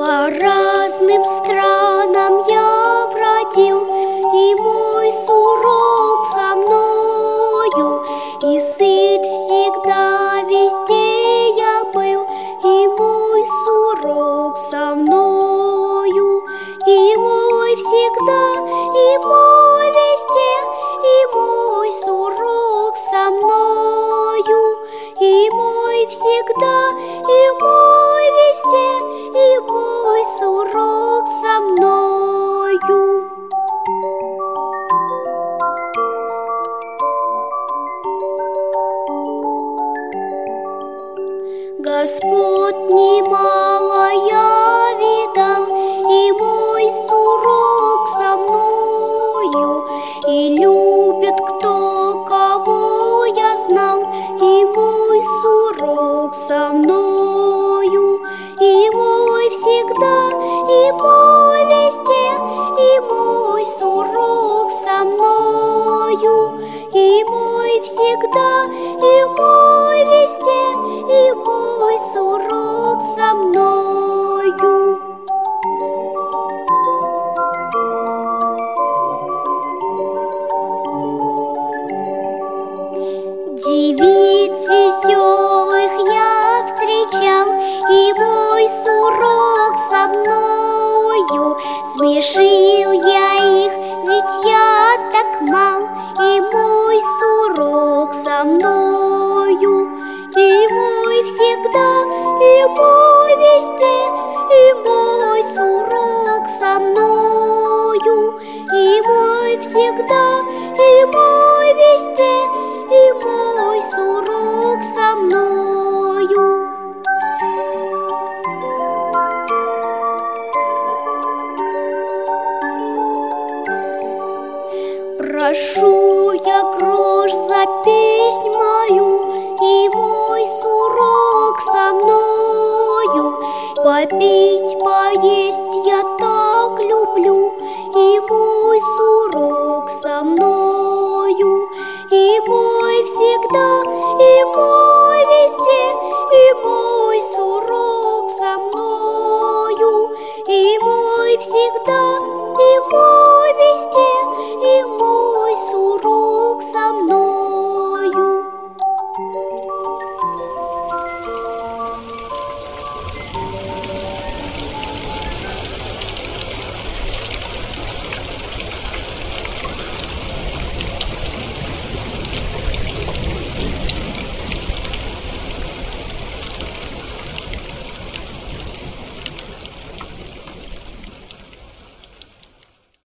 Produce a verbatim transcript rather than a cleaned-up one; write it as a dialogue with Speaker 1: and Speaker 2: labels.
Speaker 1: По разным странам я бродил, и мой сурок со мною, и сыт всегда везде я был, и мой сурок со мною, и мой всегда, и мой везде, и мой сурок со мною, и мой всегда, и мой везде, и мой сурок со мною. Господ немало я видал, и мой сурок со мною, и любит кто, кого я знал, и мой сурок со мною, и мой всегда, и мой везде, и мой сурок со мною, и мой всегда, и мой везде, и мой сурок со мною. Девиц веселых я встречал, и мой сурок со мною. Смешил я их, ведь я так мал, и мой сурок со мною, и мой всегда, и мой везде, и мой сурок со мною, и мой всегда, и мой везде, и мой сурок со мною. Прошу я грош за песнь мою, и мой сурок со мною. Попить, поесть я так люблю, и мой сурок со мною.